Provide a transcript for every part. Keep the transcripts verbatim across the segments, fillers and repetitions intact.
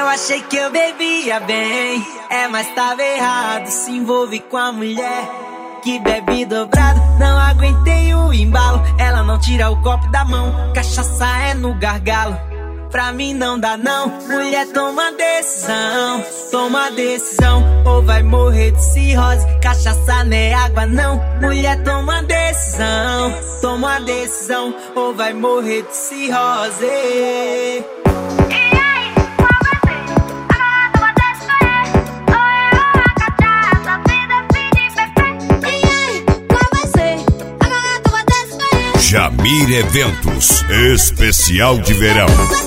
achei que eu bebia bem, é, mas tava errado. Se envolve com a mulher que bebe dobrado. Não aguentei o embalo, ela não tira o copo da mão. Cachaça é no gargalo, pra mim não dá não. Mulher, toma decisão, toma decisão, ou vai morrer de cirrose. Cachaça não é água não. Mulher, toma decisão, toma decisão, ou vai morrer de cirrose. Jamir Eventos, especial de verão.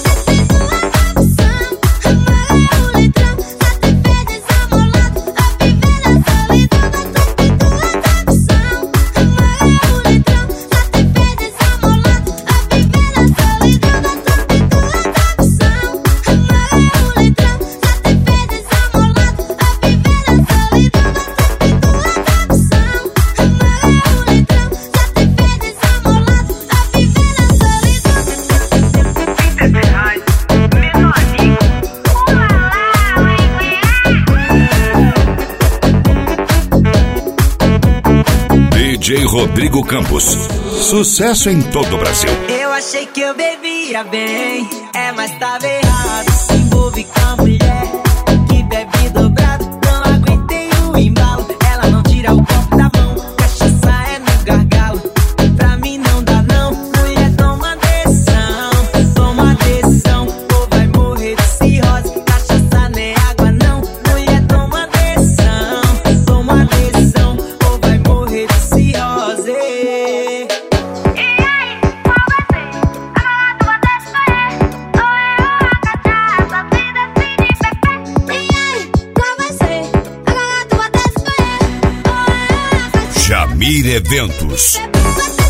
D J Rodrigo Campos, sucesso em todo o Brasil. Eu achei que eu bebia bem, é, mas tava errado. Se envolve com a mulher que bebe dobrado. Não aguentei o embalo, ela não tira o copo da mão. Cachaça é no gargalo, pra mim não dá não. Mulher, toma decisão, toma decisão, ou vai morrer de cirrose. Cachaça não é água não. Mulher, toma decisão, toma decisão, ou vai morrer de cirrose. Jamir Eventos.